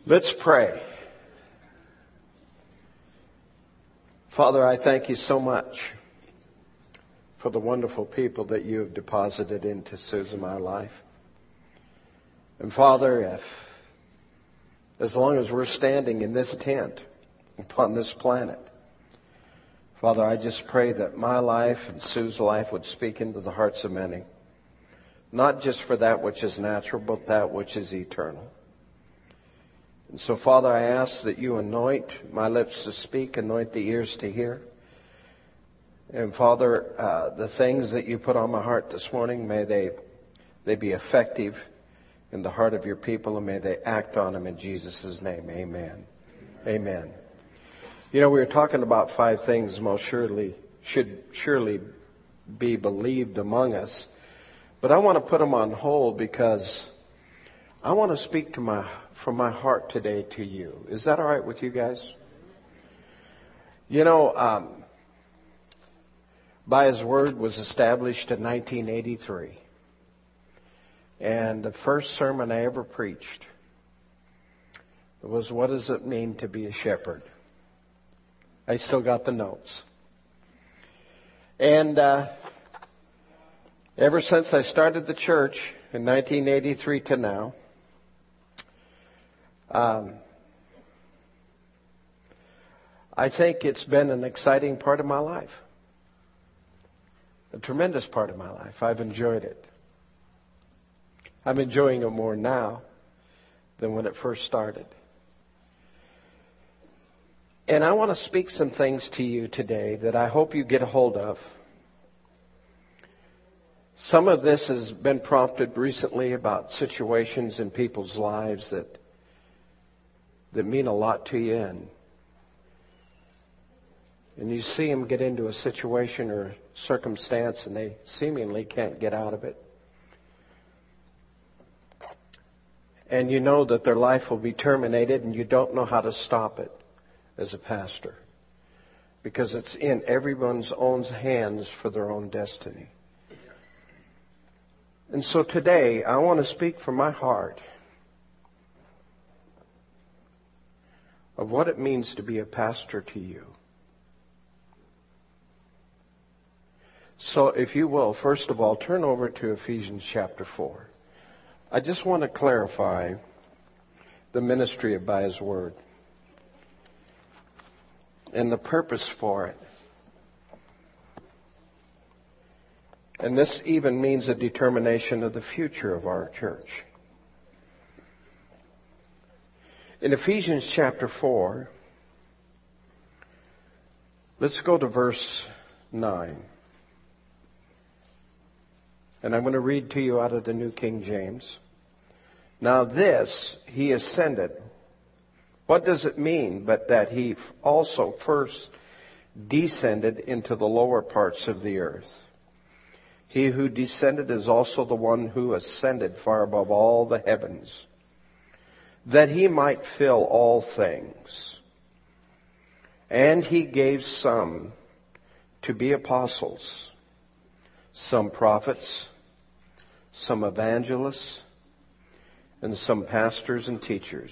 Let's pray. Father, I thank you so much for the wonderful people that you have deposited into Susan, my life. And Father, as long as we're standing in this tent upon this planet, Father, I just pray that my life and Sue's life would speak into the hearts of many. Not just for that which is natural, but that which is eternal. And so, Father, I ask that you anoint my lips to speak, anoint the ears to hear. And, Father, the things that you put on my heart this morning, may they be effective in the heart of your people, and may they act on them in Jesus' name. Amen. Amen. You know, we were talking about 5 things most should surely be believed among us. But I want to put them on hold because I want to speak from my heart today to you. Is that all right with you guys? You know, By His Word was established in 1983. And the first sermon I ever preached was, what does it mean to be a shepherd? I still got the notes. And ever since I started the church in 1983 to now, I think it's been an exciting part of my life. A tremendous part of my life. I've enjoyed it. I'm enjoying it more now than when it first started. And I want to speak some things to you today that I hope you get a hold of. Some of this has been prompted recently about situations in people's lives that mean a lot to you. And you see them get into a situation or circumstance and they seemingly can't get out of it. And you know that their life will be terminated and you don't know how to stop it as a pastor. Because it's in everyone's own hands for their own destiny. And so today, I want to speak from my heart of what it means to be a pastor to you. So if you will, first of all, turn over to Ephesians chapter 4. I just want to clarify the ministry of By His Word and the purpose for it. And this even means a determination of the future of our church. In Ephesians chapter 4, let's go to verse 9. And I'm going to read to you out of the New King James. Now this, He ascended. What does it mean but that He also first descended into the lower parts of the earth? He who descended is also the one who ascended far above all the heavens, that He might fill all things. And He gave some to be apostles, some prophets, some evangelists, and some pastors and teachers,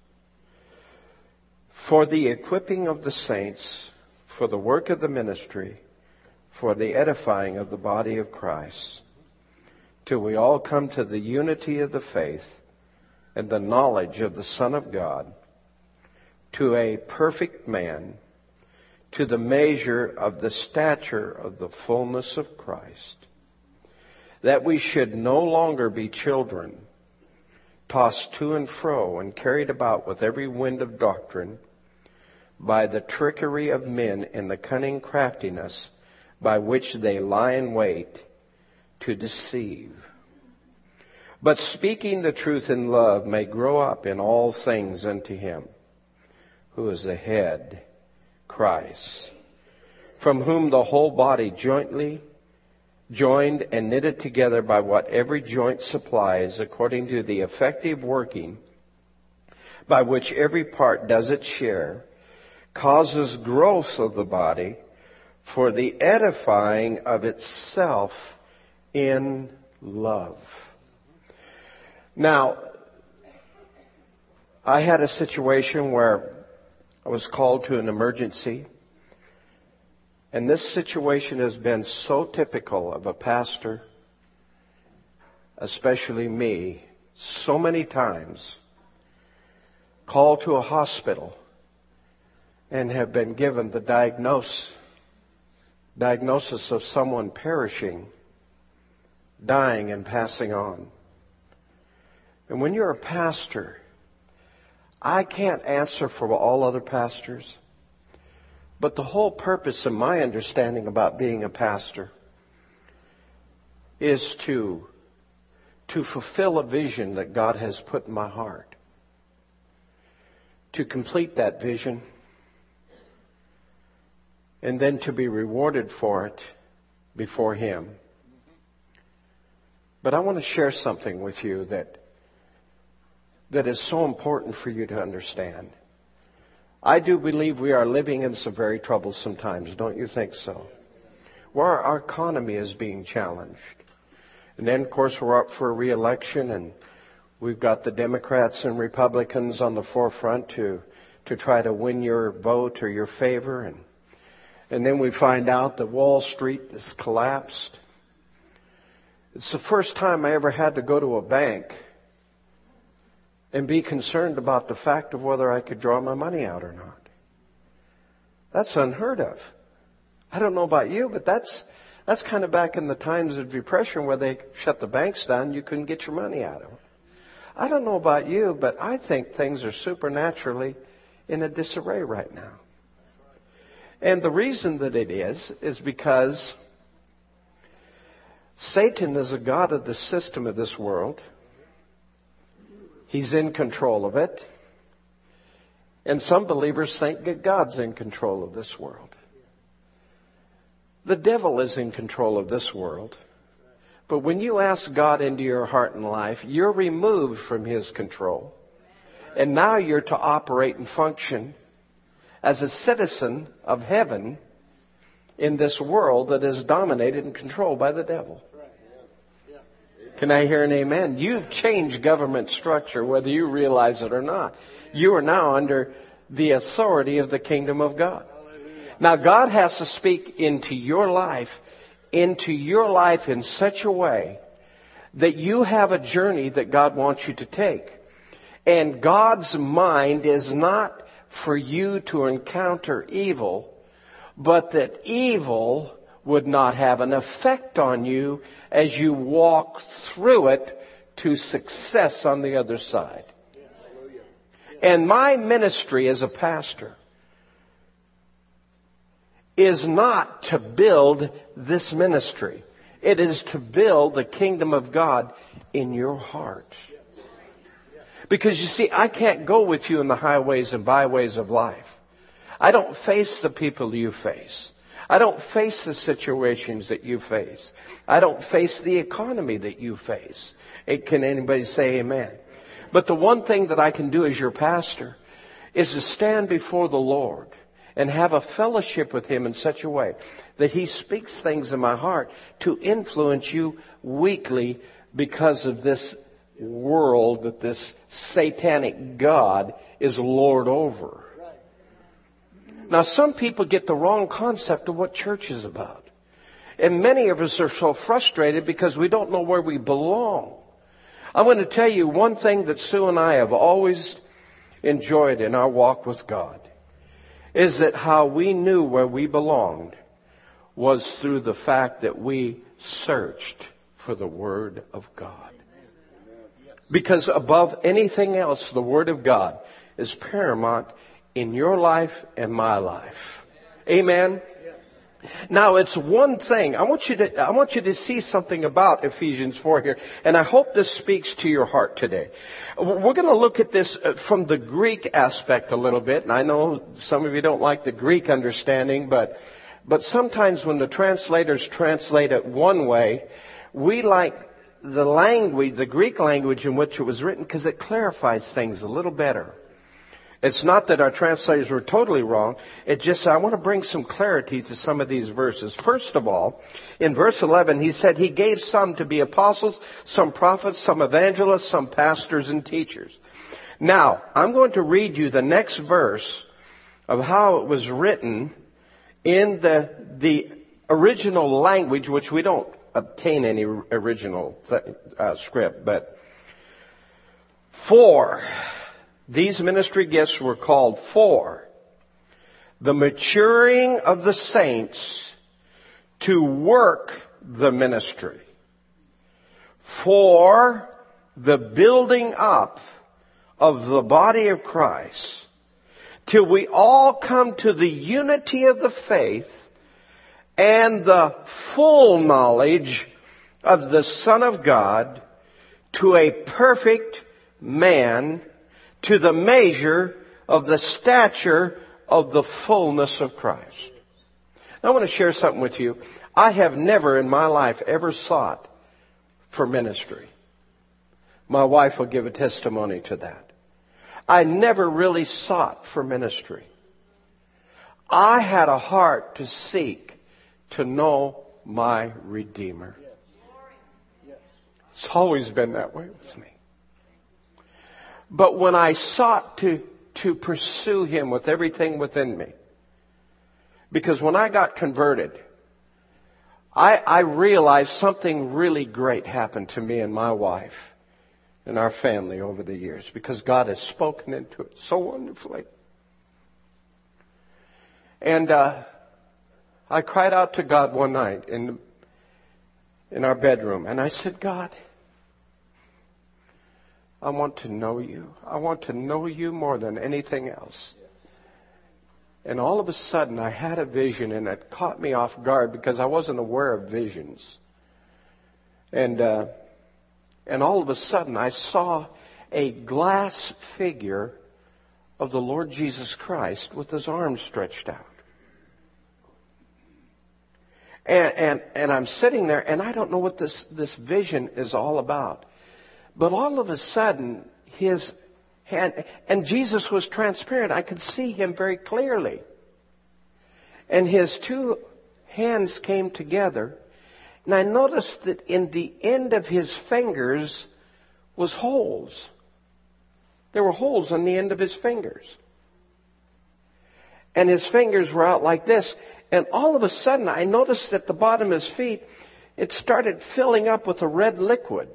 for the equipping of the saints, for the work of the ministry, for the edifying of the body of Christ, till we all come to the unity of the faith and the knowledge of the Son of God, to a perfect man, to the measure of the stature of the fullness of Christ, that we should no longer be children, tossed to and fro and carried about with every wind of doctrine, by the trickery of men and the cunning craftiness by which they lie in wait to deceive. But speaking the truth in love may grow up in all things unto Him, who is the head, Christ, from whom the whole body jointly joined and knitted together by what every joint supplies, according to the effective working by which every part does its share, causes growth of the body for the edifying of itself in love. Now, I had a situation where I was called to an emergency. And this situation has been so typical of a pastor, especially me, so many times, called to a hospital and have been given the diagnosis of someone perishing, dying, and passing on. And when you're a pastor, I can't answer for all other pastors, but the whole purpose of my understanding about being a pastor is to fulfill a vision that God has put in my heart, to complete that vision, and then to be rewarded for it before Him. But I want to share something with you that is so important for you to understand. I do believe we are living in some very troublesome times. Don't you think so? Where our economy is being challenged. And then, of course, we're up for a re-election, and we've got the Democrats and Republicans on the forefront to try to win your vote or your favor. And then we find out that Wall Street has collapsed. It's the first time I ever had to go to a bank and be concerned about the fact of whether I could draw my money out or not. That's unheard of. I don't know about you, but that's kind of back in the times of Depression where they shut the banks down, you couldn't get your money out of them. I don't know about you, but I think things are supernaturally in a disarray right now. And the reason that it is because Satan is a god of the system of this world. He's in control of it. And some believers think that God's in control of this world. The devil is in control of this world. But when you ask God into your heart and life, you're removed from His control. And now you're to operate and function as a citizen of heaven in this world that is dominated and controlled by the devil. Can I hear an amen? You've changed government structure, whether you realize it or not. You are now under the authority of the kingdom of God. Now, God has to speak into your life in such a way that you have a journey that God wants you to take. And God's mind is not for you to encounter evil, but that evil would not have an effect on you as you walk through it to success on the other side. And my ministry as a pastor is not to build this ministry. It is to build the kingdom of God in your heart. Because you see, I can't go with you in the highways and byways of life. I don't face the people you face. I don't face the situations that you face. I don't face the economy that you face. Can anybody say amen? But the one thing that I can do as your pastor is to stand before the Lord and have a fellowship with Him in such a way that He speaks things in my heart to influence you weekly because of this world that this satanic God is Lord over. Now, some people get the wrong concept of what church is about. And many of us are so frustrated because we don't know where we belong. I want to tell you one thing that Sue and I have always enjoyed in our walk with God is that how we knew where we belonged was through the fact that we searched for the Word of God. Because above anything else, the Word of God is paramount in your life and my life. Amen? Now, it's one thing. I want you to see something about Ephesians 4 here, and I hope this speaks to your heart today. We're going to look at this from the Greek aspect a little bit, and I know some of you don't like the Greek understanding, but sometimes when the translators translate it one way, we like the language, the Greek language in which it was written, because it clarifies things a little better. It's not that our translators were totally wrong. It just, I want to bring some clarity to some of these verses. First of all, in verse 11, he said He gave some to be apostles, some prophets, some evangelists, some pastors and teachers. Now, I'm going to read you the next verse of how it was written in the original language, which we don't obtain any original script, but for these ministry gifts were called for the maturing of the saints to work the ministry, for the building up of the body of Christ, till we all come to the unity of the faith and the full knowledge of the Son of God, to a perfect man, to the measure of the stature of the fullness of Christ. Now, I want to share something with you. I have never in my life ever sought for ministry. My wife will give a testimony to that. I never really sought for ministry. I had a heart to seek to know my Redeemer. It's always been that way with me. But when I sought to pursue Him with everything within me, because when I got converted, I realized something really great happened to me and my wife and our family over the years, because God has spoken into it so wonderfully. And I cried out to God one night in our bedroom, and I said, God, I want to know you. I want to know you more than anything else. And all of a sudden, I had a vision, and it caught me off guard because I wasn't aware of visions. And all of a sudden, I saw a glass figure of the Lord Jesus Christ with His arms stretched out. And I'm sitting there, and I don't know what this vision is all about. But all of a sudden, His hand, and Jesus was transparent. I could see Him very clearly. And His two hands came together. And I noticed that in the end of His fingers was holes. There were holes on the end of His fingers. And His fingers were out like this. And all of a sudden, I noticed at the bottom of His feet, it started filling up with a red liquid.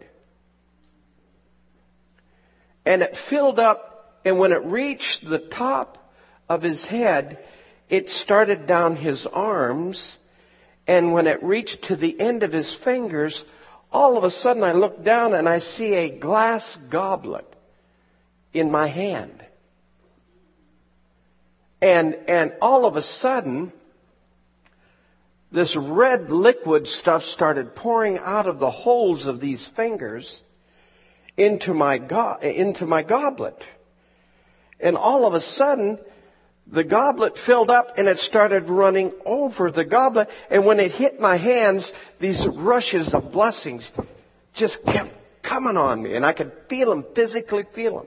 And it filled up, and when it reached the top of His head, it started down His arms. And when it reached to the end of His fingers, all of a sudden I look down and I see a glass goblet in my hand. And all of a sudden, this red liquid stuff started pouring out of the holes of these fingers into my goblet. And all of a sudden, the goblet filled up and it started running over the goblet. And when it hit my hands, these rushes of blessings just kept coming on me. And I could feel them, physically feel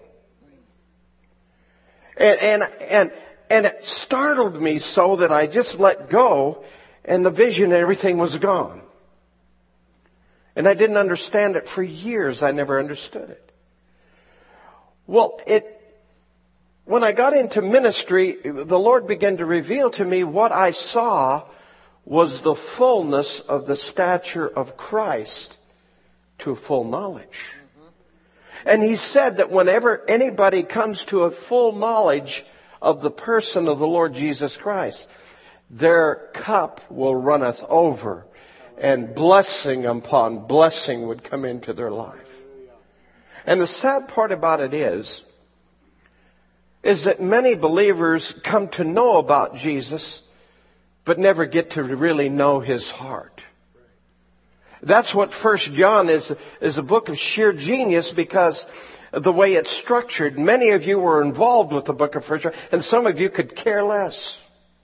them. And it startled me so that I just let go, and the vision and everything was gone. And I didn't understand it for years. I never understood it. Well, when I got into ministry, the Lord began to reveal to me what I saw was the fullness of the stature of Christ to full knowledge. And He said that whenever anybody comes to a full knowledge of the person of the Lord Jesus Christ, their cup will runneth over, and blessing upon blessing would come into their life. And the sad part about it is that many believers come to know about Jesus, but never get to really know His heart. That's what 1 John is a book of sheer genius, because of the way it's structured. Many of you were involved with the book of 1 John, and some of you could care less.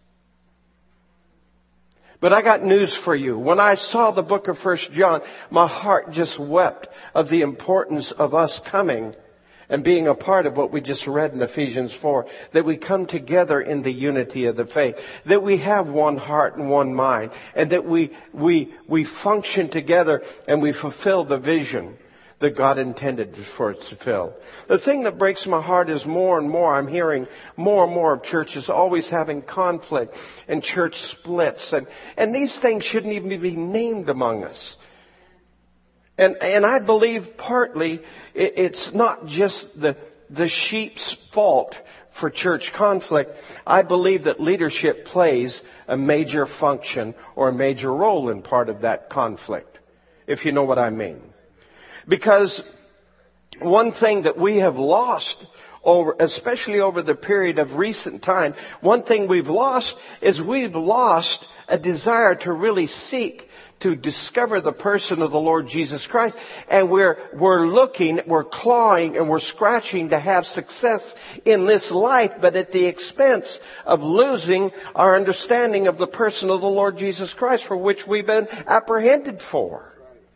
But I got news for you. When I saw the book of 1 John, my heart just wept of the importance of us coming and being a part of what we just read in Ephesians 4, that we come together in the unity of the faith, that we have one heart and one mind, and that we function together and we fulfill the vision that God intended for it to fill. The thing that breaks my heart is more and more I'm hearing more and more of churches always having conflict and church splits. And these things shouldn't even be named among us. And I believe partly it's not just the sheep's fault for church conflict. I believe that leadership plays a major function or a major role in part of that conflict, if you know what I mean. Because one thing that we have lost, especially over the period of recent time, one thing we've lost is we've lost a desire to really seek to discover the person of the Lord Jesus Christ. And we're looking, we're clawing, and we're scratching to have success in this life, but at the expense of losing our understanding of the person of the Lord Jesus Christ, for which we've been apprehended for.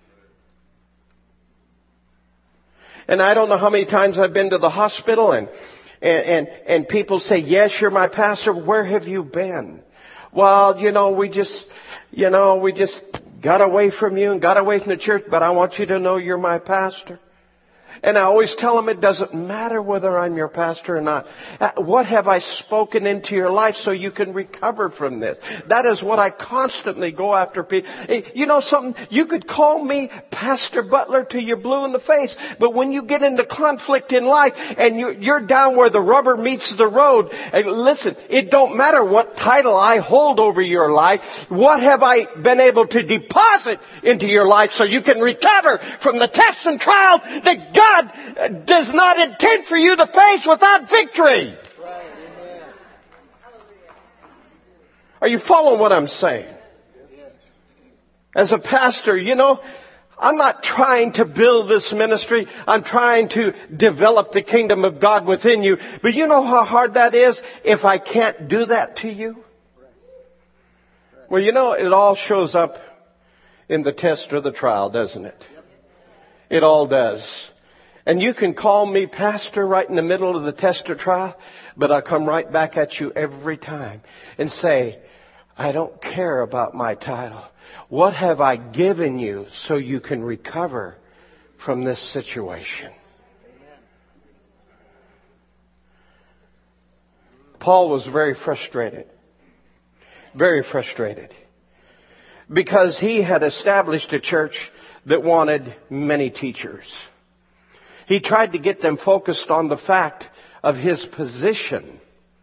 And I don't know how many times I've been to the hospital and people say, yes, you're my pastor. Where have you been? Well, we just got away from you and got away from the church, but I want you to know you're my pastor. And I always tell them it doesn't matter whether I'm your pastor or not. What have I spoken into your life so you can recover from this? That is what I constantly go after people. You know something? You could call me Pastor Butler till you're blue in the face, but when you get into conflict in life and you're down where the rubber meets the road, and listen, it don't matter what title I hold over your life. What have I been able to deposit into your life so you can recover from the tests and trials that God does not intend for you to face without victory? Are you following what I'm saying? As a pastor, I'm not trying to build this ministry. I'm trying to develop the kingdom of God within you. But you know how hard that is if I can't do that to you? Well, it all shows up in the test or the trial, doesn't it? It all does. And you can call me pastor right in the middle of the test or trial, but I'll come right back at you every time and say, I don't care about my title. What have I given you so you can recover from this situation? Paul was very frustrated. Very frustrated. Because he had established a church that wanted many teachers. He tried to get them focused on the fact of his position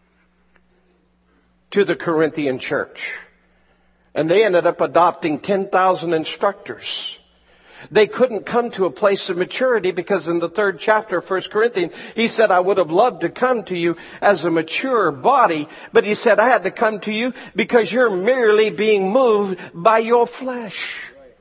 to the Corinthian church. And they ended up adopting 10,000 instructors. They couldn't come to a place of maturity because in the 3rd chapter of 1 Corinthians, he said, I would have loved to come to you as a mature body, but he said, I had to come to you because you're merely being moved by your flesh.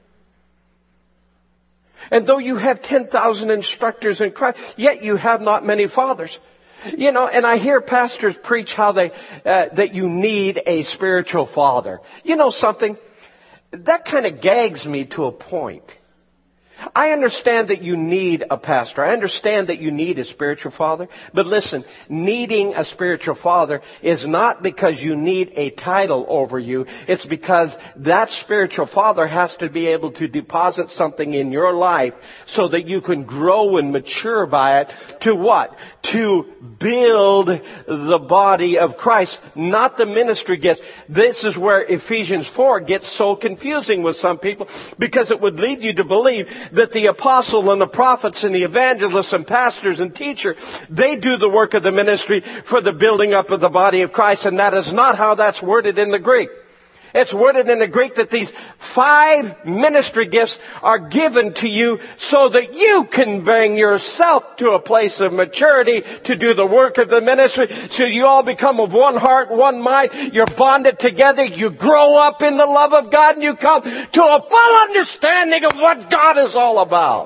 And though you have 10,000 instructors in Christ, yet you have not many fathers. And I hear pastors preach how that you need a spiritual father. You know something? That kind of gags me to a point. I understand that you need a pastor. I understand that you need a spiritual father. But listen, needing a spiritual father is not because you need a title over you. It's because that spiritual father has to be able to deposit something in your life so that you can grow and mature by it to what? To build the body of Christ, not the ministry gifts. This is where Ephesians 4 gets so confusing with some people, because it would lead you to believe that the apostle and the prophets and the evangelists and pastors and teachers, they do the work of the ministry for the building up of the body of Christ, and that is not how that's worded in the Greek. It's worded in the Greek that these 5 ministry gifts are given to you so that you can bring yourself to a place of maturity to do the work of the ministry. So you all become of one heart, one mind. You're bonded together. You grow up in the love of God and you come to a full understanding of what God is all about.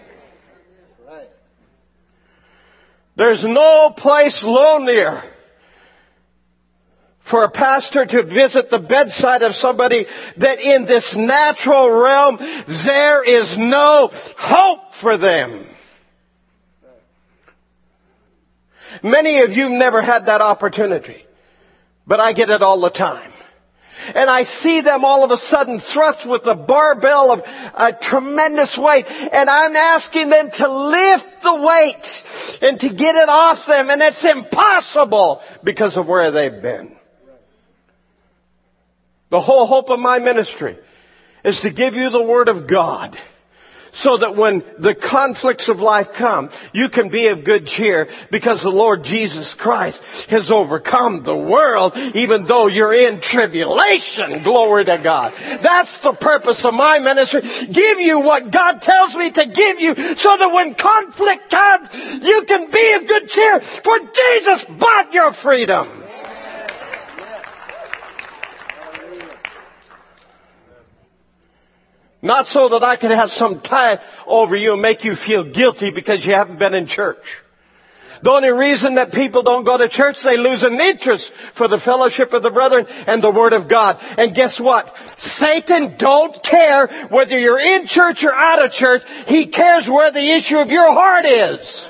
There's no place lonelier for a pastor to visit the bedside of somebody that in this natural realm there is no hope for them. Many of you have never had that opportunity, but I get it all the time. and I see them all of a sudden thrust with a barbell of a tremendous weight, and I'm asking them to lift the weight and to get it off them, and it's impossible because of where they've been. The whole hope of my ministry is to give you the Word of God, so that when the conflicts of life come, you can be of good cheer because the Lord Jesus Christ has overcome the world, even though you're in tribulation. Glory to God. That's the purpose of my ministry. Give you what God tells me to give you, so that when conflict comes, you can be of good cheer, for Jesus bought your freedom. Not so that I can have some tie over you and make you feel guilty because you haven't been in church. The only reason that people don't go to church, they lose an interest for the fellowship of the brethren and the Word of God. And guess what? Satan don't care whether you're in church or out of church. He cares where the issue of your heart is.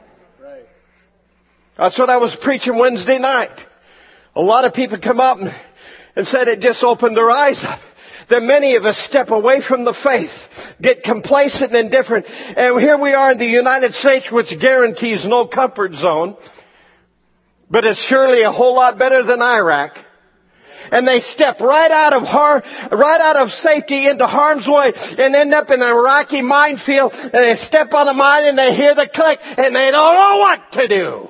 That's what I was preaching Wednesday night. A lot of people come up and said it just opened their eyes up. That many of us step away from the faith, get complacent and indifferent. And here we are in the United States, which guarantees no comfort zone. But it's surely a whole lot better than Iraq. And they step right out of safety into harm's way and end up in an Iraqi minefield. And they step on a mine and they hear the click and they don't know what to do.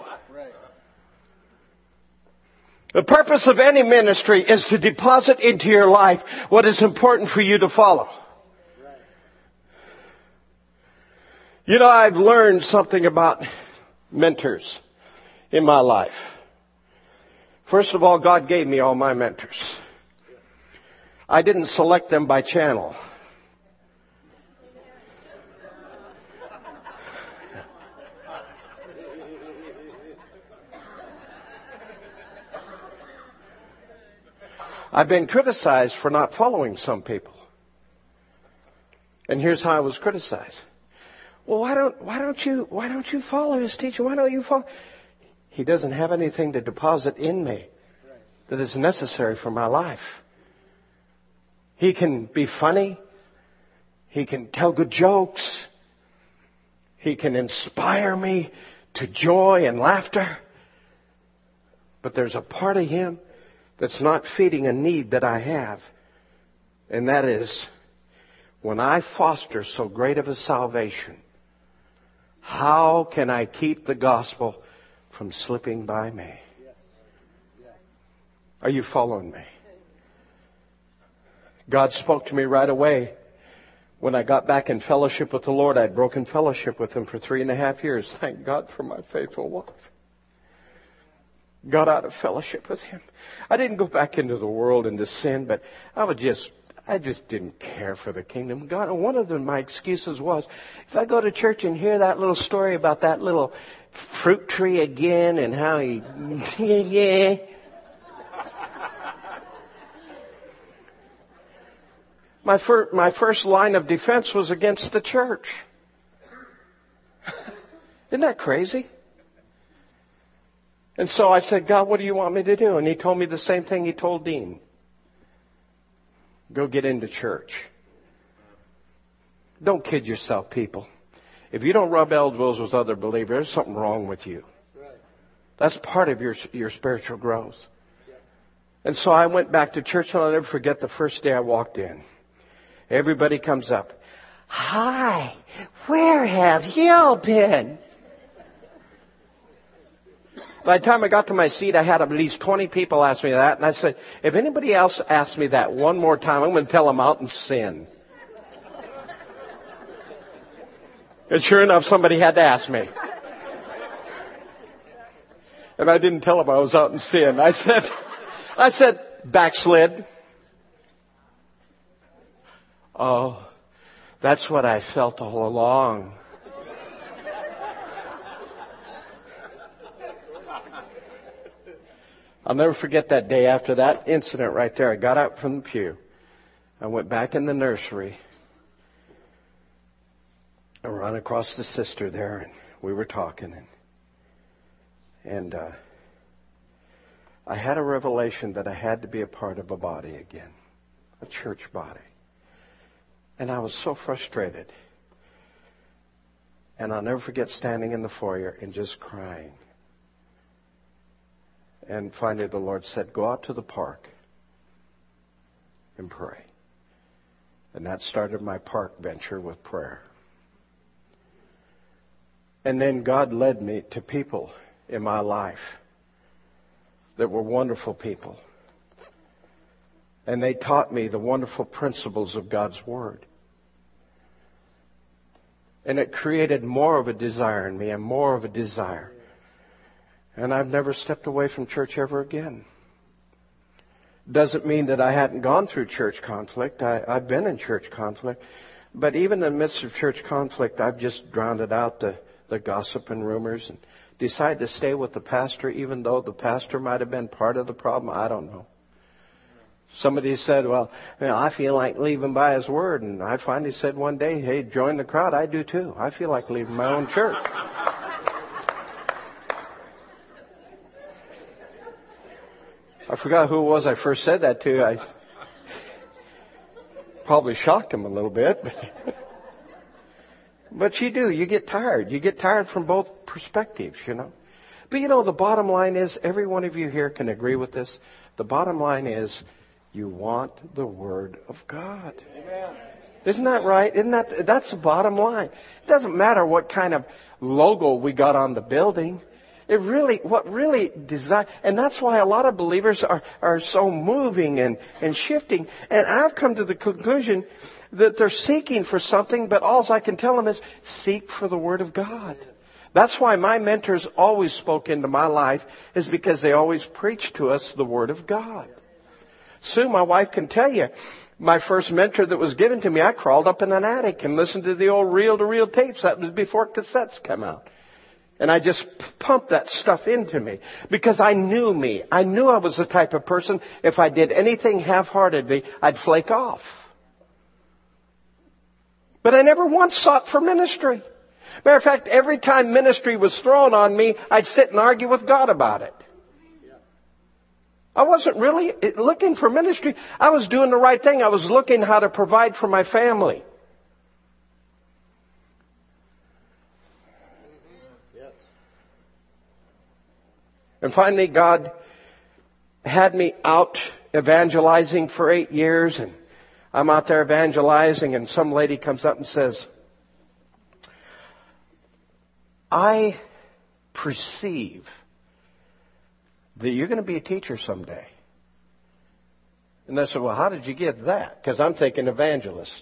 The purpose of any ministry is to deposit into your life what is important for you to follow. You know, I've learned something about mentors in my life. First of all, God gave me all my mentors. I didn't select them by channel. I've been criticized for not following some people. And here's how I was criticized. Well, why don't you follow his teaching? Why don't you follow? He doesn't have anything to deposit in me that is necessary for my life. He can be funny. He can tell good jokes. He can inspire me to joy and laughter. But there's a part of him that's not feeding a need that I have. And that is, when I foster so great of a salvation, how can I keep the gospel from slipping by me? Are you following me? God spoke to me right away. When I got back in fellowship with the Lord, I'd broken fellowship with Him for 3.5 years. Thank God for my faithful wife. Got out of fellowship with Him. I didn't go back into the world into sin, but I just didn't care for the kingdom of God. And one of my excuses was, if I go to church and hear that little story about that little fruit tree again and how he, yeah. My first line of defense was against the church. Isn't that crazy? And so I said, God, what do you want me to do? And He told me the same thing He told Dean. Go get into church. Don't kid yourself, people. If you don't rub elbows with other believers, there's something wrong with you. That's part of your spiritual growth. And so I went back to church, and I'll never forget the first day I walked in. Everybody comes up. Hi, where have you been? By the time I got to my seat, I had at least 20 people ask me that. And I said, if anybody else asks me that one more time, I'm going to tell them out in sin. And sure enough, somebody had to ask me. And I didn't tell them I was out in sin. I said, backslid. Oh, that's what I felt all along. I'll never forget that day after that incident right there. I got up from the pew. I went back in the nursery. I ran across the sister there, and we were talking. And I had a revelation that I had to be a part of a body again, a church body. And I was so frustrated. And I'll never forget standing in the foyer and just crying. And finally the Lord said, go out to the park and pray. And that started my park venture with prayer. And then God led me to people in my life that were wonderful people. And they taught me the wonderful principles of God's Word. And it created more of a desire in me and more of a desire. And I've never stepped away from church ever again. Doesn't mean that I hadn't gone through church conflict. I've been in church conflict. But even in the midst of church conflict, I've just drowned out the gossip and rumors and decided to stay with the pastor, even though the pastor might have been part of the problem. I don't know. Somebody said, well, I feel like leaving by his word. And I finally said one day, hey, join the crowd. I do too. I feel like leaving my own church. I forgot who it was I first said that to. I probably shocked him a little bit. But you do. You get tired. You get tired from both perspectives, you know. But you know, the bottom line is, every one of you here can agree with this. The bottom line is, you want the Word of God. Amen. Isn't that right? That's the bottom line. It doesn't matter what kind of logo we got on the building. And that's why a lot of believers are so moving and shifting. And I've come to the conclusion that they're seeking for something, but all I can tell them is seek for the Word of God. That's why my mentors always spoke into my life, is because they always preached to us the Word of God. Sue, my wife, can tell you, my first mentor that was given to me, I crawled up in an attic and listened to the old reel-to-reel tapes. That was before cassettes came out. And I just pumped that stuff into me because I knew me. I knew I was the type of person, if I did anything half-heartedly, I'd flake off. But I never once sought for ministry. Matter of fact, every time ministry was thrown on me, I'd sit and argue with God about it. I wasn't really looking for ministry. I was doing the right thing. I was looking how to provide for my family. And finally, God had me out evangelizing for 8 years. And I'm out there evangelizing, and some lady comes up and says, I perceive that you're going to be a teacher someday. And I said, well, how did you get that? Because I'm thinking evangelist.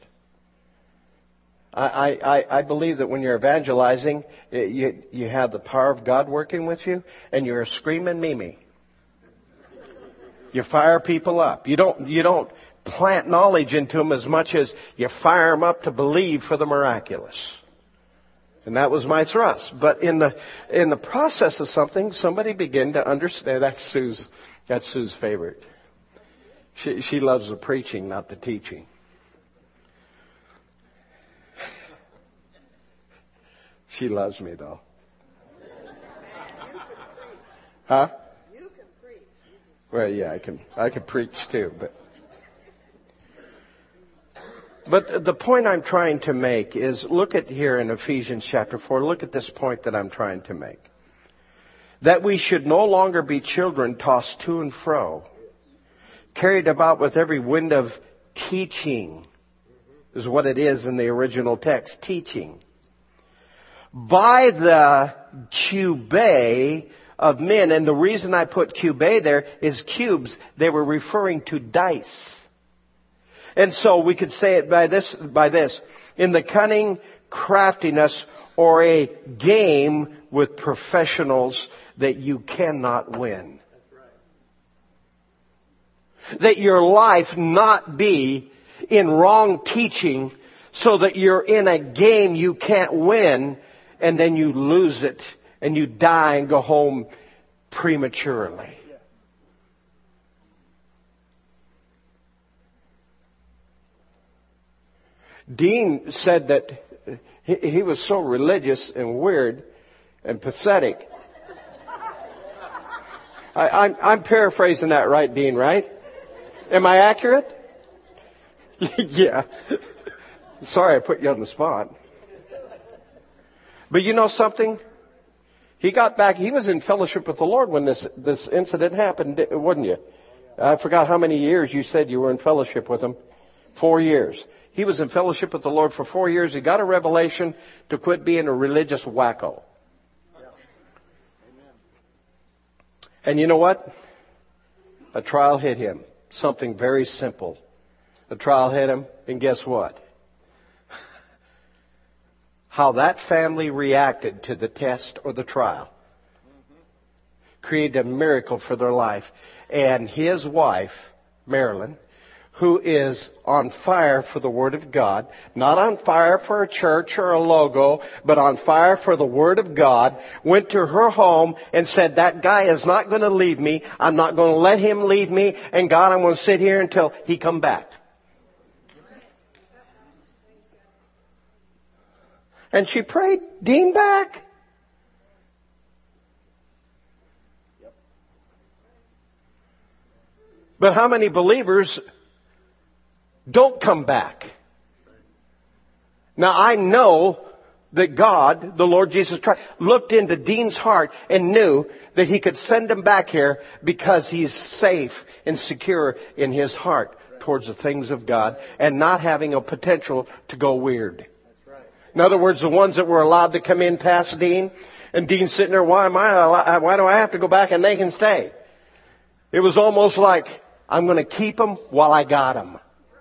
I believe that when you're evangelizing, you have the power of God working with you, and you're a screaming Mimi. You fire people up. You don't plant knowledge into them as much as you fire them up to believe for the miraculous. And that was my thrust. But in the process of something, somebody began to understand. That's Sue's favorite. She loves the preaching, not the teaching. She loves me, though. Huh? You can preach. Well, yeah, I can preach too, But the point I'm trying to make is, look at here in Ephesians chapter 4, look at this point that I'm trying to make. That we should no longer be children tossed to and fro, carried about with every wind of teaching, is what it is in the original text, teaching. By the cubei of men. And the reason I put cubei there is cubes. They were referring to dice. And so we could say it by this, in the cunning craftiness or a game with professionals that you cannot win. That's right. That your life not be in wrong teaching so that you're in a game you can't win, and then you lose it and you die and go home prematurely. Dean said that he was so religious and weird and pathetic I'm paraphrasing that right, Dean, right? Am I accurate? Yeah. Sorry I put you on the spot. But you know something? He got back. He was in fellowship with the Lord when this incident happened, wasn't you? I forgot how many years you said you were in fellowship with him. 4 years. He was in fellowship with the Lord for 4 years. He got a revelation to quit being a religious wacko. And you know what? A trial hit him. Something very simple. A trial hit him, and guess what? How that family reacted to the test or the trial created a miracle for their life. And his wife, Marilyn, who is on fire for the Word of God, not on fire for a church or a logo, but on fire for the Word of God, went to her home and said, that guy is not going to leave me. I'm not going to let him leave me. And God, I'm going to sit here until he come back. And she prayed Dean back. But how many believers don't come back? Now I know that God, the Lord Jesus Christ, looked into Dean's heart and knew that he could send him back here because he's safe and secure in his heart towards the things of God and not having a potential to go weird. In other words, the ones that were allowed to come in past Dean, and Dean's sitting there, why do I have to go back and they can stay? It was almost like, I'm going to keep them while I got them.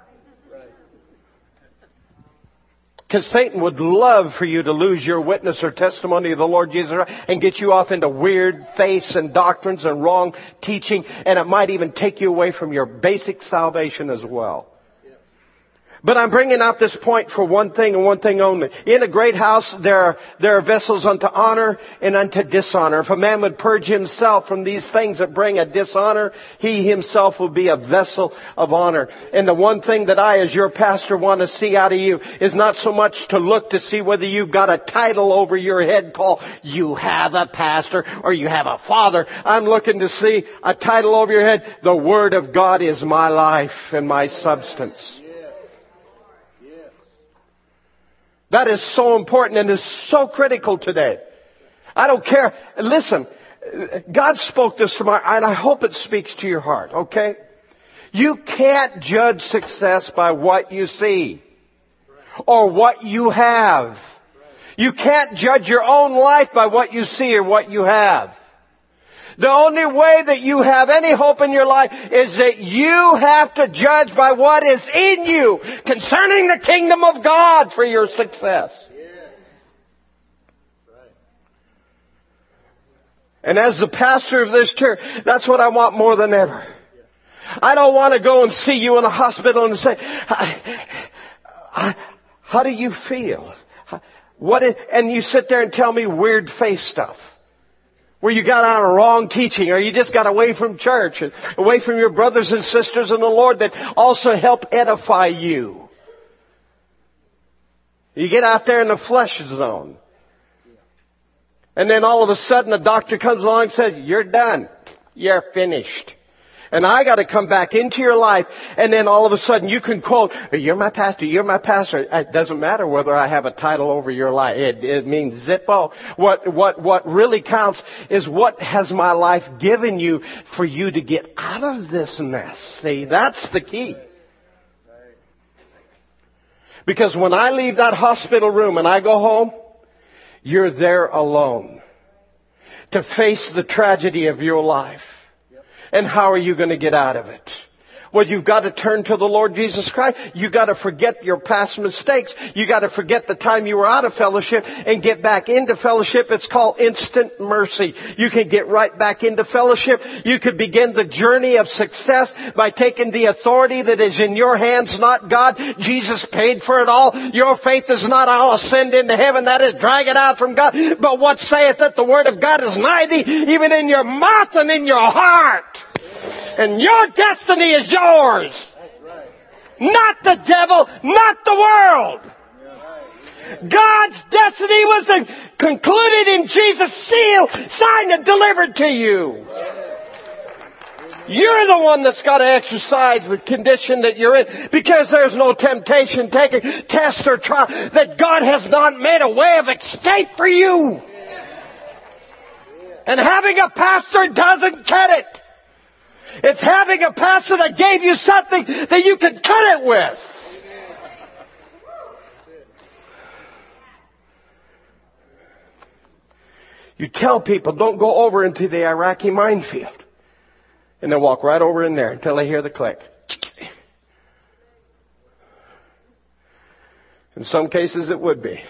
Because Satan would love for you to lose your witness or testimony of the Lord Jesus and get you off into weird faiths and doctrines and wrong teaching, and it might even take you away from your basic salvation as well. But I'm bringing out this point for one thing and one thing only. In a great house there are vessels unto honor and unto dishonor. If a man would purge himself from these things that bring a dishonor, he himself will be a vessel of honor. And the one thing that I, as your pastor, want to see out of you is not so much to look to see whether you've got a title over your head called you have a pastor or you have a father. I'm looking to see a title over your head. The Word of God is my life and my substance. That is so important and is so critical today. I don't care. Listen, God spoke this to my, and I hope it speaks to your heart, okay? You can't judge success by what you see or what you have. You can't judge your own life by what you see or what you have. The only way that you have any hope in your life is that you have to judge by what is in you concerning the kingdom of God for your success. And as the pastor of this church, that's what I want more than ever. I don't want to go and see you in a hospital and say, how do you feel? And you sit there and tell me weird face stuff. Where you got out of wrong teaching, or you just got away from church, and away from your brothers and sisters in the Lord that also help edify you. You get out there in the flesh zone. And then all of a sudden a doctor comes along and says, you're done. You're finished. And I got to come back into your life, and then all of a sudden you can quote, you're my pastor, you're my pastor. It doesn't matter whether I have a title over your life. It means zippo. What really counts is what has my life given you for you to get out of this mess. See, that's the key. Because when I leave that hospital room and I go home, you're there alone to face the tragedy of your life. And how are you going to get out of it? Well, you've got to turn to the Lord Jesus Christ. You've got to forget your past mistakes. You've got to forget the time you were out of fellowship and get back into fellowship. It's called instant mercy. You can get right back into fellowship. You could begin the journey of success by taking the authority that is in your hands, not God. Jesus paid for it all. Your faith is not, I'll ascend into heaven. That is, drag it out from God. But what saith that the Word of God is nigh thee, even in your mouth and in your heart. And your destiny is yours. Not the devil, not the world. God's destiny was concluded in Jesus' seal, signed and delivered to you. You're the one that's got to exercise the condition that you're in, because there's no temptation, taking test or trial, that God has not made a way of escape for you. And having a pastor doesn't cut it. It's having a pastor that gave you something that you can cut it with. You tell people, don't go over into the Iraqi minefield. And they'll walk right over in there until they hear the click. In some cases it would be.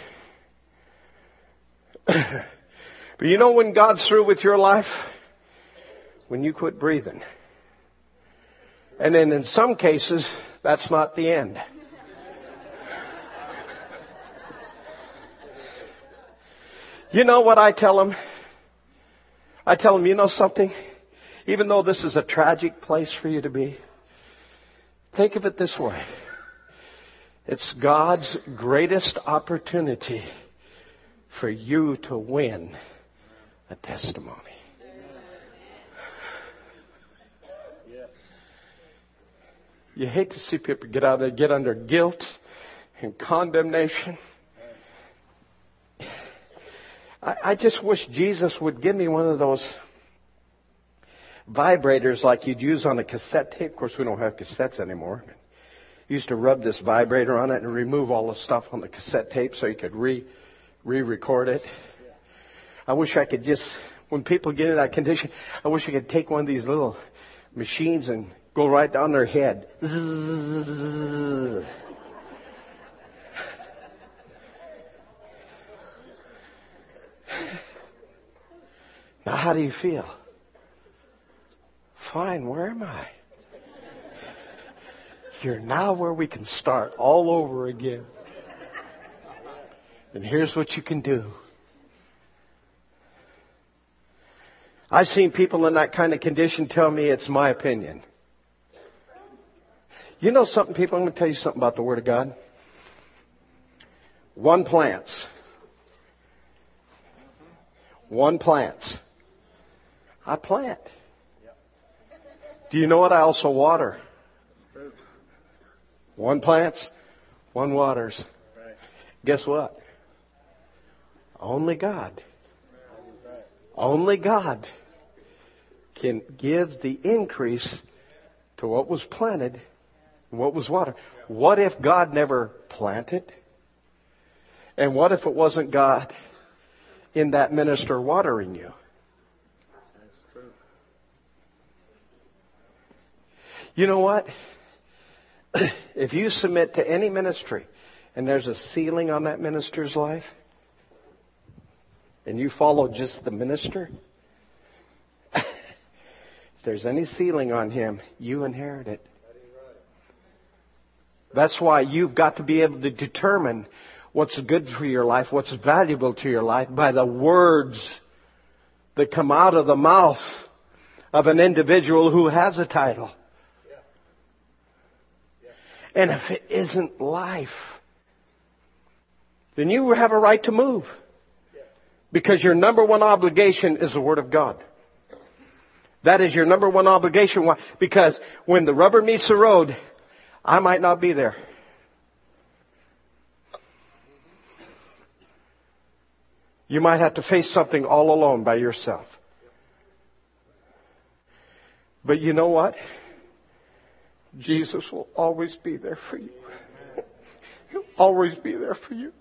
But you know when God's through with your life? When you quit breathing. And then in some cases, that's not the end. You know what I tell them? I tell them, you know something? Even though this is a tragic place for you to be, think of it this way. It's God's greatest opportunity for you to win a testimony. You hate to see people get out there, get under guilt and condemnation. I just wish Jesus would give me one of those vibrators like you'd use on a cassette tape. Of course, we don't have cassettes anymore. You used to rub this vibrator on it and remove all the stuff on the cassette tape so you could re-record it. I wish I could just, when people get in that condition, I wish I could take one of these little machines and go right down their head. Zzz. Now, how do you feel? Fine, where am I? You're now where we can start all over again. And here's what you can do. I've seen people in that kind of condition tell me it's my opinion. You know something, people? I'm going to tell you something about the Word of God. One plants. One plants. I plant. Do you know what? I also water. One plants, one waters. Guess what? Only God. Only God can give the increase to what was planted and what was watered. What if God never planted? And what if it wasn't God in that minister watering you? You know what? If you submit to any ministry and there's a ceiling on that minister's life and you follow just the minister, if there's any ceiling on him, you inherit it. That's why you've got to be able to determine what's good for your life, what's valuable to your life by the words that come out of the mouth of an individual who has a title. And if it isn't life, then you have a right to move. Because your number one obligation is the Word of God. That is your number one obligation. Why? Because when the rubber meets the road, I might not be there. You might have to face something all alone by yourself. But you know what? Jesus will always be there for you. He'll always be there for you.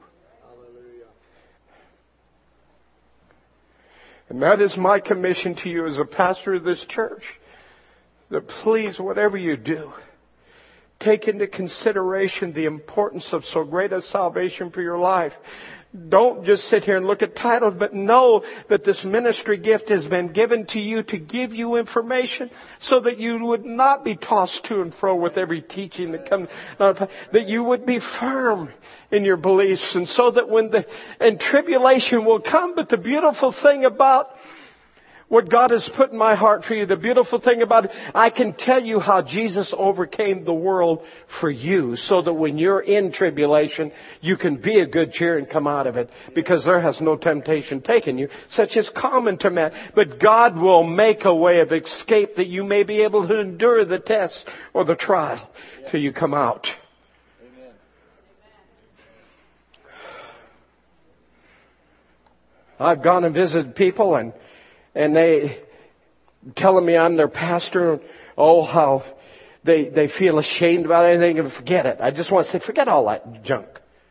And that is my commission to you as a pastor of this church. That please, whatever you do, take into consideration the importance of so great a salvation for your life. Don't just sit here and look at titles, but know that this ministry gift has been given to you to give you information so that you would not be tossed to and fro with every teaching that comes. That you would be firm in your beliefs, and so that when tribulation will come, but the beautiful thing about what God has put in my heart for you. The beautiful thing about it, I can tell you how Jesus overcame the world for you so that when you're in tribulation, you can be of good cheer and come out of it, because there has no temptation taken you, such as common to man. But God will make a way of escape that you may be able to endure the test or the trial till you come out. I've gone and visited people and they telling me I'm their pastor. Oh, how they feel ashamed about anything, and forget it. I just want to say, forget all that junk.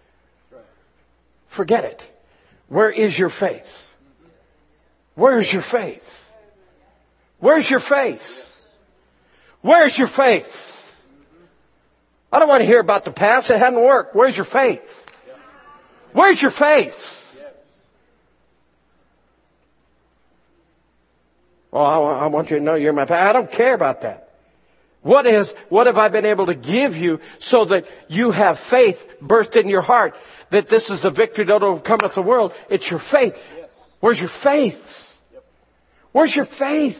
Forget it. Where is your faith? Where's your faith? Where's your faith? Where's your faith? I don't want to hear about the past. It hadn't worked. Where's your faith? Where's your faith? Oh, I want you to know you're my pastor. I don't care about that. What have I been able to give you so that you have faith birthed in your heart that this is the victory that overcometh the world? It's your faith. Where's your faith? Where's your faith?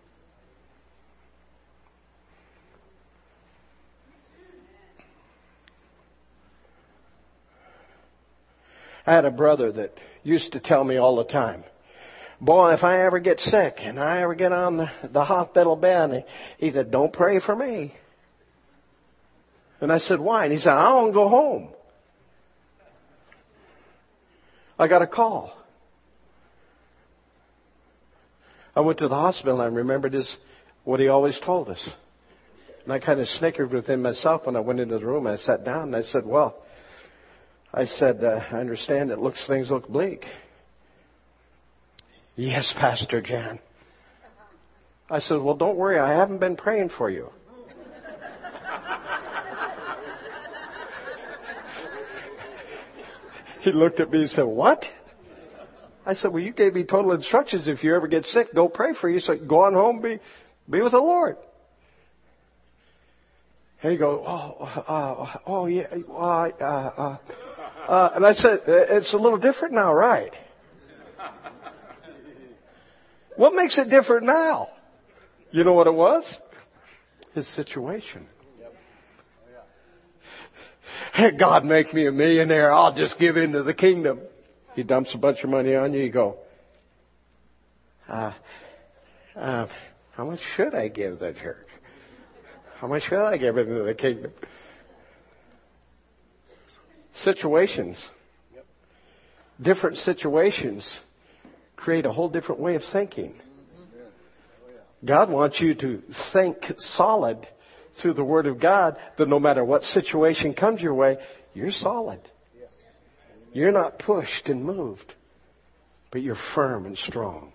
I had a brother that used to tell me all the time, boy, if I ever get sick and I ever get on the hospital bed, he said, don't pray for me. And I said, why? And he said, I want to go home. I got a call. I went to the hospital and I remembered what he always told us. And I kind of snickered within myself when I went into the room. I sat down and I said, I understand things look bleak. Yes, Pastor Jan. I said, well, don't worry. I haven't been praying for you. He looked at me and said, what? I said, well, you gave me total instructions. If you ever get sick, don't pray for you. So go on home, be with the Lord. And he goes, oh, yeah. And I said, it's a little different now, right? What makes it different now? You know what it was? His situation. Hey, God, make me a millionaire. I'll just give into the kingdom. He dumps a bunch of money on you. You go, how much should I give the church? How much should I give into the kingdom? Situations. Different situations create a whole different way of thinking. God wants you to think solid through the Word of God, that no matter what situation comes your way, you're solid. You're not pushed and moved, but you're firm and strong.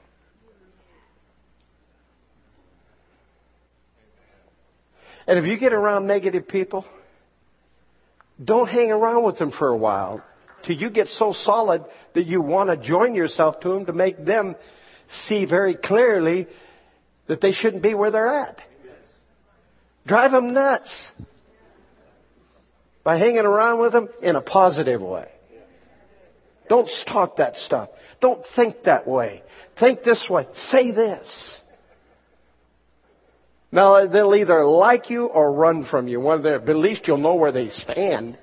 And if you get around negative people, don't hang around with them for a while till you get so solid that you want to join yourself to them to make them see very clearly that they shouldn't be where they're at. Drive them nuts by hanging around with them in a positive way. Don't talk that stuff. Don't think that way. Think this way. Say this. Now, they'll either like you or run from you. But at least you'll know where they stand.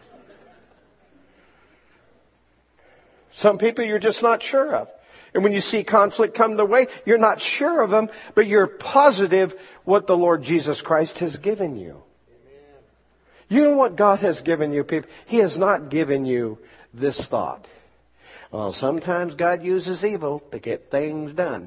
Some people you're just not sure of. And when you see conflict come the way, you're not sure of them, but you're positive what the Lord Jesus Christ has given you. You know what God has given you, people? He has not given you this thought. Well, sometimes God uses evil to get things done.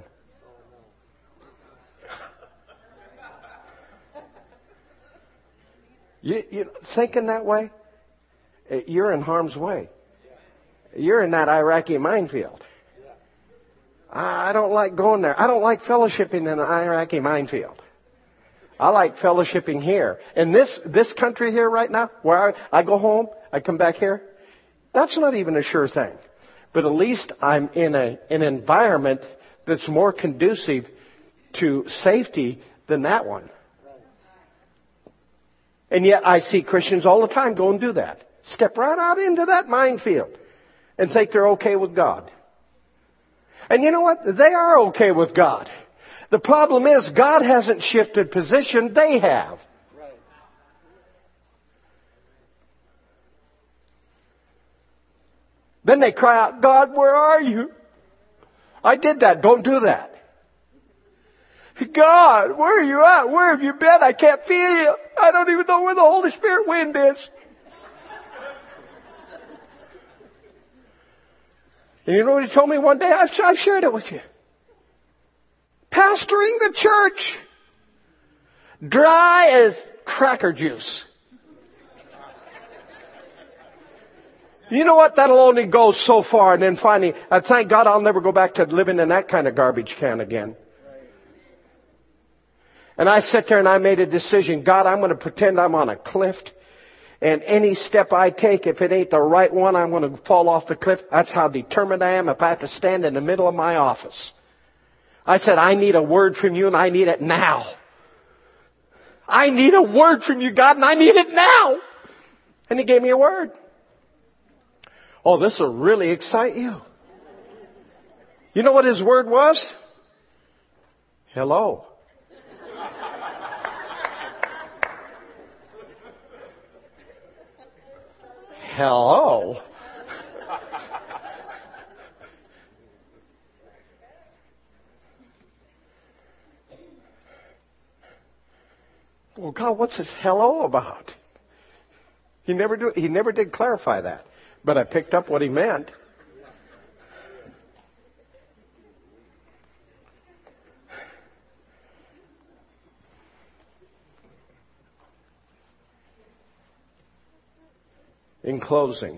You thinking that way, you're in harm's way. You're in that Iraqi minefield. I don't like going there. I don't like fellowshipping in an Iraqi minefield. I like fellowshipping here. In this country here right now, where I go home, I come back here, that's not even a sure thing. But at least I'm in an environment that's more conducive to safety than that one. And yet I see Christians all the time go and do that. Step right out into that minefield and think they're okay with God. And you know what? They are okay with God. The problem is God hasn't shifted position. They have. Then they cry out, God, where are you? I did that. Don't do that. God, where are you at? Where have you been? I can't feel you. I don't even know where the Holy Spirit wind is. And you know what he told me one day? I shared it with you. Pastoring the church. Dry as cracker juice. You know what? That'll only go so far. And then finally, I thank God I'll never go back to living in that kind of garbage can again. And I sat there and I made a decision. God, I'm going to pretend I'm on a cliff. And any step I take, if it ain't the right one, I'm going to fall off the cliff. That's how determined I am if I have to stand in the middle of my office. I said, I need a word from you and I need it now. I need a word from you, God, and I need it now. And he gave me a word. Oh, this will really excite you. You know what his word was? Hello. Hello. Well, God, what's this hello about? He never did clarify that. But I picked up what he meant. In closing,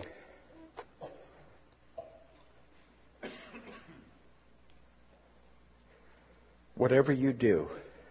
whatever you do,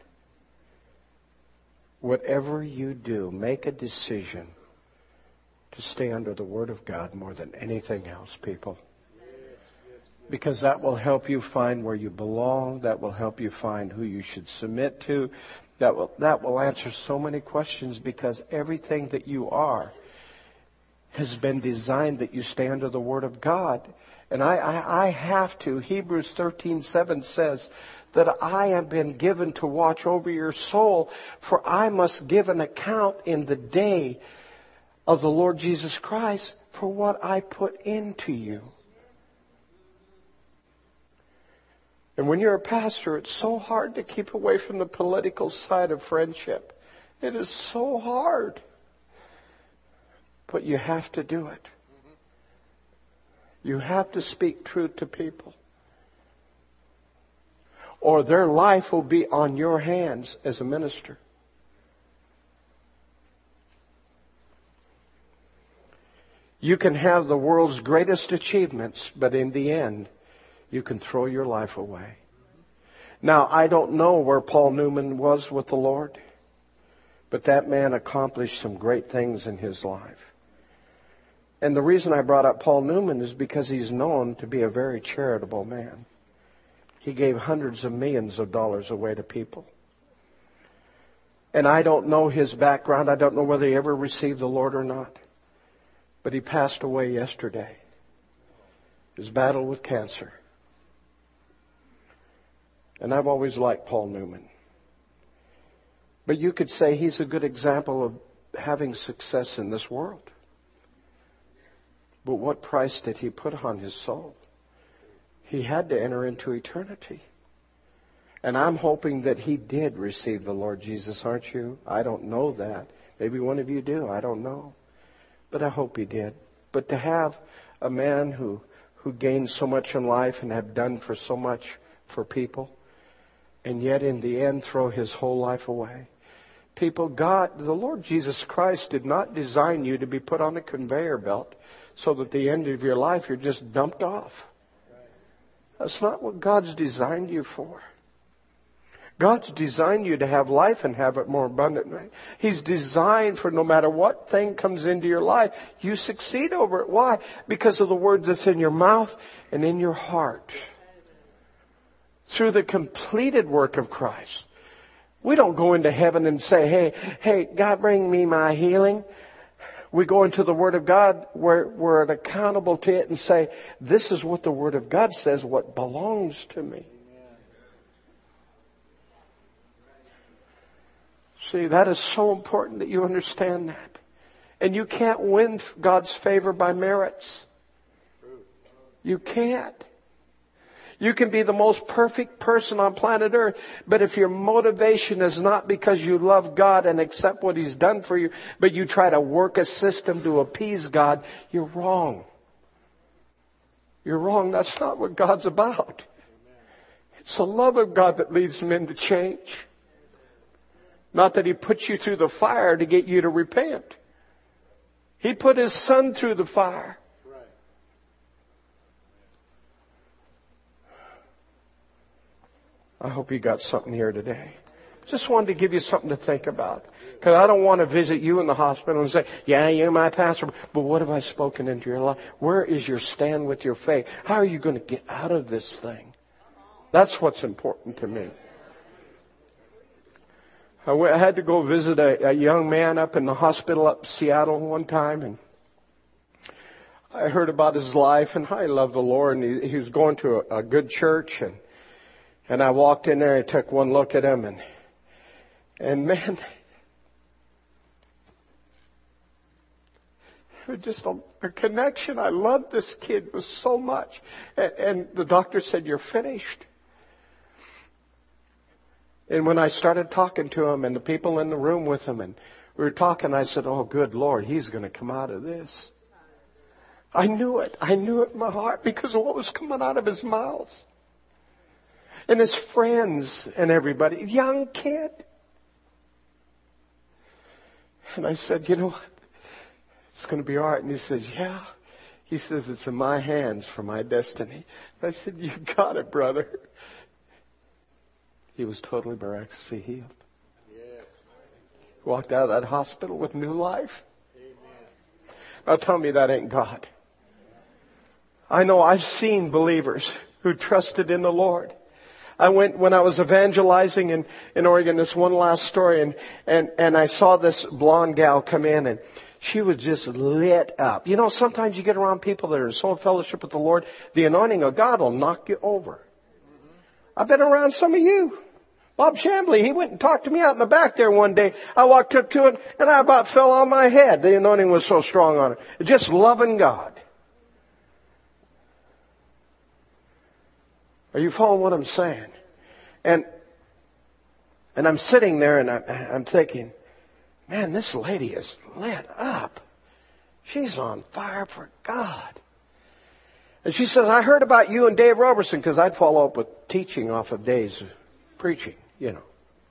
make a decision to stay under the Word of God more than anything else, people. Because that will help you find where you belong. That will help you find who you should submit to. That will answer so many questions, because everything that you are has been designed that you stay under the Word of God. And I have to. Hebrews 13:7 says that I have been given to watch over your soul, for I must give an account in the day of the Lord Jesus Christ for what I put into you. And when you're a pastor, it's so hard to keep away from the political side of friendship. It is so hard. But you have to do it. You have to speak truth to people, or their life will be on your hands as a minister. You can have the world's greatest achievements, but in the end, you can throw your life away. Now, I don't know where Paul Newman was with the Lord, but that man accomplished some great things in his life. And the reason I brought up Paul Newman is because he's known to be a very charitable man. He gave hundreds of millions of dollars away to people. And I don't know his background. I don't know whether he ever received the Lord or not. But he passed away yesterday. His battle with cancer. And I've always liked Paul Newman. But you could say he's a good example of having success in this world. But what price did he put on his soul? He had to enter into eternity. And I'm hoping that he did receive the Lord Jesus, aren't you? I don't know that. Maybe one of you do. I don't know. But I hope he did. But to have a man who gained so much in life and have done for so much for people, and yet in the end throw his whole life away. People, God, the Lord Jesus Christ did not design you to be put on a conveyor belt so that at the end of your life you're just dumped off. That's not what God's designed you for. God's designed you to have life and have it more abundantly. He's designed for no matter what thing comes into your life, you succeed over it. Why? Because of the words that's in your mouth and in your heart. Through the completed work of Christ. We don't go into heaven and say, hey, God, bring me my healing. We go into the Word of God, we're accountable to it and say, this is what the Word of God says, what belongs to me. See, that is so important that you understand that. And you can't win God's favor by merits. You can't. You can be the most perfect person on planet Earth, but if your motivation is not because you love God and accept what He's done for you, but you try to work a system to appease God, you're wrong. You're wrong. That's not what God's about. It's the love of God that leads men to change. Not that He puts you through the fire to get you to repent. He put His Son through the fire. I hope you got something here today. Just wanted to give you something to think about. Because I don't want to visit you in the hospital and say, yeah, you're my pastor, but what have I spoken into your life? Where is your stand with your faith? How are you going to get out of this thing? That's what's important to me. I had to go visit a young man up in the hospital up in Seattle one time, and I heard about his life, and I love the Lord, and he was going to a good church, and I walked in there and took one look at him, and man, just a connection. I loved this kid was so much. And the doctor said, you're finished. And when I started talking to him and the people in the room with him, and we were talking, I said, oh, good Lord, he's going to come out of this. I knew it. I knew it in my heart because of what was coming out of his mouth. And his friends and everybody, young kid. And I said, you know what? It's going to be all right. And he says, yeah. He says, it's in my hands for my destiny. I said, you got it, brother. He was totally miraculously healed. Yeah. Walked out of that hospital with new life. Amen. Now tell me that ain't God. I know I've seen believers who trusted in the Lord. I went, when I was evangelizing in Oregon, this one last story, and I saw this blonde gal come in, and she was just lit up. You know, sometimes you get around people that are so in fellowship with the Lord, the anointing of God will knock you over. I've been around some of you. Bob Chambly, he went and talked to me out in the back there one day. I walked up to him, and I about fell on my head. The anointing was so strong on it. Just loving God. Are you following what I'm saying? And I'm sitting there, and I'm thinking, man, this lady is lit up. She's on fire for God. And she says, I heard about you and Dave Robertson, because I'd follow up with teaching off of Dave's preaching, you know.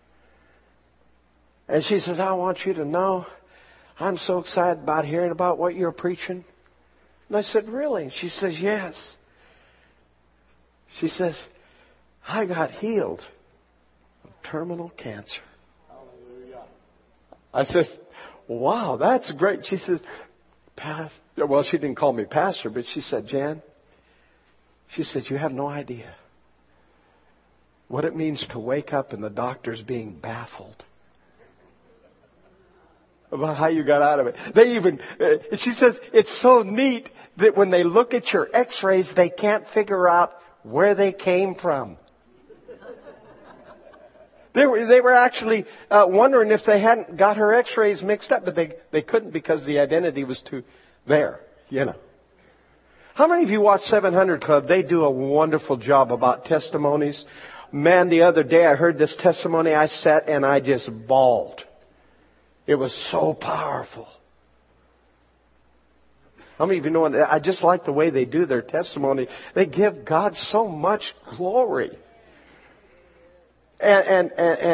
And she says, I want you to know, I'm so excited about hearing about what you're preaching. And I said, really? She says, yes. She says, I got healed of terminal cancer. I says, wow, that's great. She says, well, she didn't call me pastor, but she said, Jan, she said, you have no idea what it means to wake up and the doctor's being baffled about how you got out of it. They even, she says, it's so neat that when they look at your x-rays, they can't figure out where they came from. They were actually wondering if they hadn't got her x-rays mixed up, but they couldn't because the identity was too there, you know. How many of you watch 700 Club? They do a wonderful job about testimonies. Man, the other day I heard this testimony. I sat and I just bawled. It was so powerful. How many of you know? I just like the way they do their testimony. They give God so much glory. And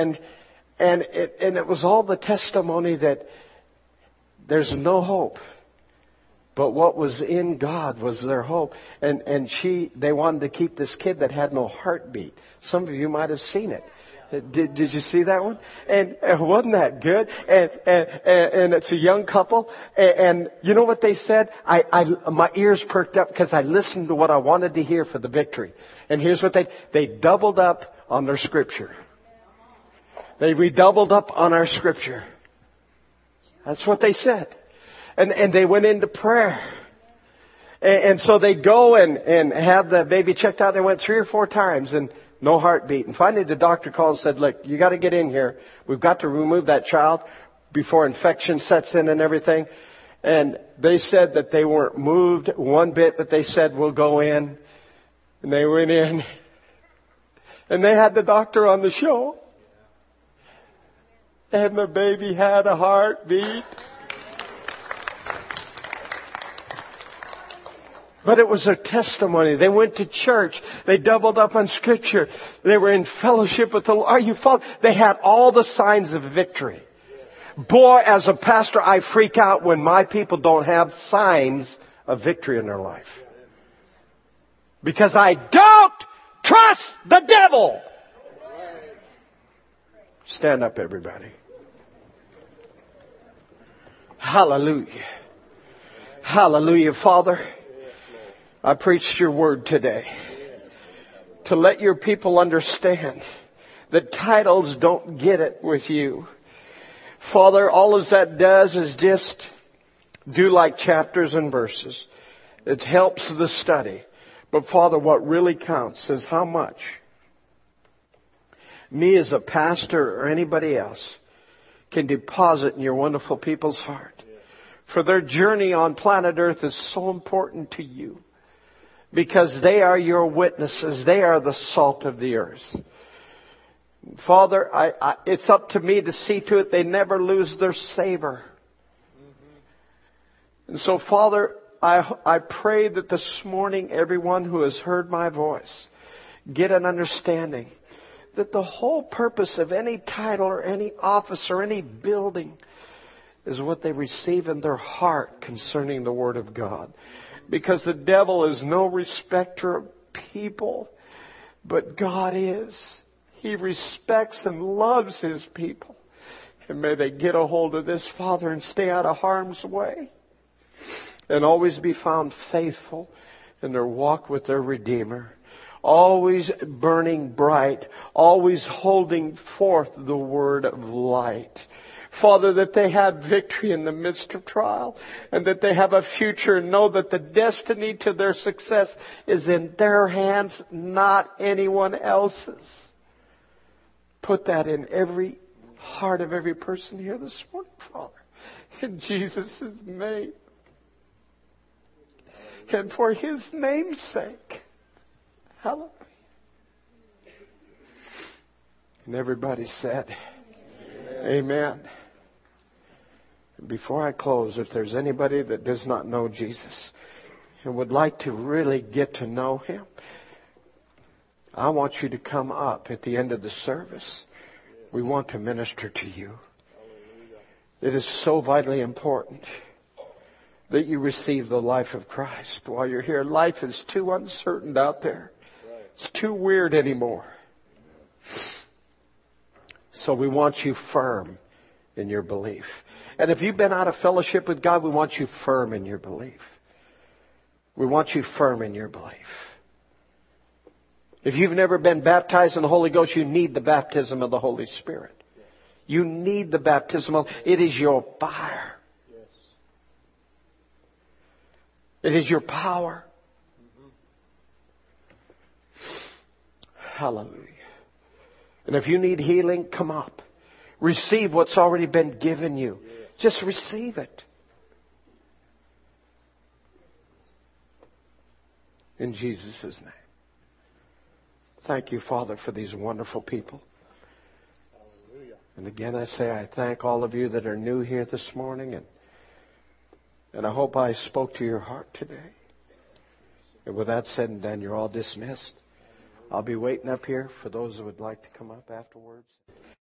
it was all the testimony that there's no hope. But what was in God was their hope. And they wanted to keep this kid that had no heartbeat. Some of you might have seen it. Did you see that one? And wasn't that good? And it's a young couple. And you know what they said? My ears perked up because I listened to what I wanted to hear for the victory. And here's what they doubled up on their scripture. They redoubled up on our scripture. That's what they said. And they went into prayer. And so they go and have the baby checked out. They went 3 or 4 times and no heartbeat. And finally the doctor called and said, look, you got to get in here. We've got to remove that child before infection sets in and everything. And they said that they weren't moved one bit, but they said, we'll go in. And they went in. And they had the doctor on the show. And the baby had a heartbeat. But it was a testimony. They went to church. They doubled up on Scripture. They were in fellowship with the Lord. Are you following? They had all the signs of victory. Boy, as a pastor, I freak out when my people don't have signs of victory in their life. Because I don't trust the devil. Stand up, everybody. Hallelujah. Hallelujah, Father. I preached your word today to let your people understand that titles don't get it with you. Father, all that does is just do like chapters and verses. It helps the study. But Father, what really counts is how much me as a pastor or anybody else can deposit in your wonderful people's heart. For their journey on planet Earth is so important to you. Because they are your witnesses. They are the salt of the earth. Father, it's up to me to see to it they never lose their savor. And so, Father, I pray that this morning everyone who has heard my voice get an understanding that the whole purpose of any title or any office or any building is what they receive in their heart concerning the Word of God. Because the devil is no respecter of people, but God is. He respects and loves His people. And may they get a hold of this, Father, and stay out of harm's way. And always be found faithful in their walk with their Redeemer. Always burning bright. Always holding forth the word of light. Father, that they have victory in the midst of trial. And that they have a future and know that the destiny to their success is in their hands, not anyone else's. Put that in every heart of every person here this morning, Father. In Jesus' name. And for His name's sake. Hallelujah. And everybody said, Amen. Before I close, if there's anybody that does not know Jesus and would like to really get to know Him, I want you to come up at the end of the service. We want to minister to you. It is so vitally important that you receive the life of Christ while you're here. Life is too uncertain out there. It's too weird anymore. So we want you firm in your belief. And if you've been out of fellowship with God, we want you firm in your belief. We want you firm in your belief. If you've never been baptized in the Holy Ghost, you need the baptism of the Holy Spirit. You need the baptism of... It is your fire. It is your power. Hallelujah. And if you need healing, come up. Receive what's already been given you. Just receive it. In Jesus' name. Thank you, Father, for these wonderful people. And again, I say I thank all of you that are new here this morning. And I hope I spoke to your heart today. And with that said and done, you're all dismissed. I'll be waiting up here for those who would like to come up afterwards.